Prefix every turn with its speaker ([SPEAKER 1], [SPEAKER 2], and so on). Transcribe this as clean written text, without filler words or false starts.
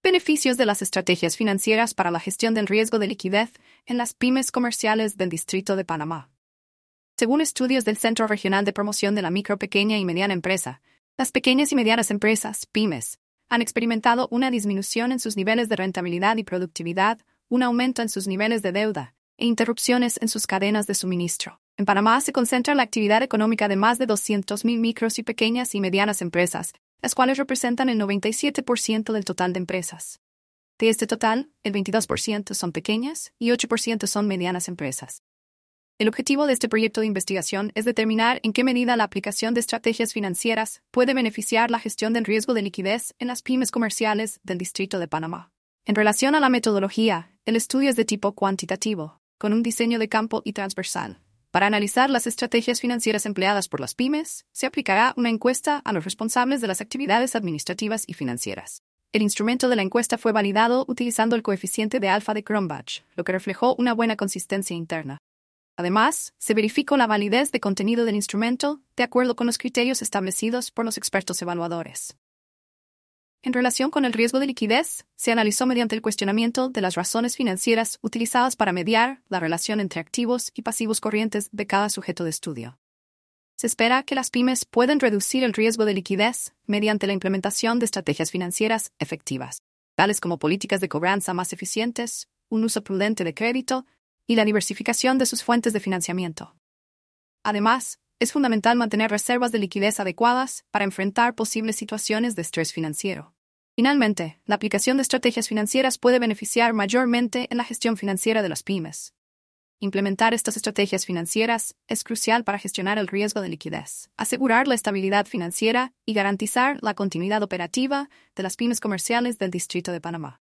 [SPEAKER 1] beneficios de las estrategias financieras para la gestión del riesgo de liquidez en las pymes comerciales del Distrito de Panamá. Según estudios del Centro Regional de Promoción de la Micro, Pequeña y Mediana Empresa, las pequeñas y medianas empresas, pymes, han experimentado una disminución en sus niveles de rentabilidad y productividad, un aumento en sus niveles de deuda e interrupciones en sus cadenas de suministro. En Panamá se concentra la actividad económica de más de 200.000 micros y pequeñas y medianas empresas, las cuales representan el 97% del total de empresas. De este total, el 22% son pequeñas y 8% son medianas empresas. El objetivo de este proyecto de investigación es determinar en qué medida la aplicación de estrategias financieras puede beneficiar la gestión del riesgo de liquidez en las pymes comerciales del Distrito de Panamá. En relación a la metodología, el estudio es de tipo cuantitativo, con un diseño de campo y transversal. Para analizar las estrategias financieras empleadas por las pymes, se aplicará una encuesta a los responsables de las actividades administrativas y financieras. El instrumento de la encuesta fue validado utilizando el coeficiente de alfa de Cronbach, lo que reflejó una buena consistencia interna. Además, se verificó la validez de contenido del instrumento de acuerdo con los criterios establecidos por los expertos evaluadores. En relación con el riesgo de liquidez, se analizó mediante el cuestionamiento de las razones financieras utilizadas para mediar la relación entre activos y pasivos corrientes de cada sujeto de estudio. Se espera que las pymes puedan reducir el riesgo de liquidez mediante la implementación de estrategias financieras efectivas, tales como políticas de cobranza más eficientes, un uso prudente de crédito y la diversificación de sus fuentes de financiamiento. Además, es fundamental mantener reservas de liquidez adecuadas para enfrentar posibles situaciones de estrés financiero. Finalmente, la aplicación de estrategias financieras puede beneficiar mayormente en la gestión financiera de las pymes. Implementar estas estrategias financieras es crucial para gestionar el riesgo de liquidez, asegurar la estabilidad financiera y garantizar la continuidad operativa de las pymes comerciales del Distrito de Panamá.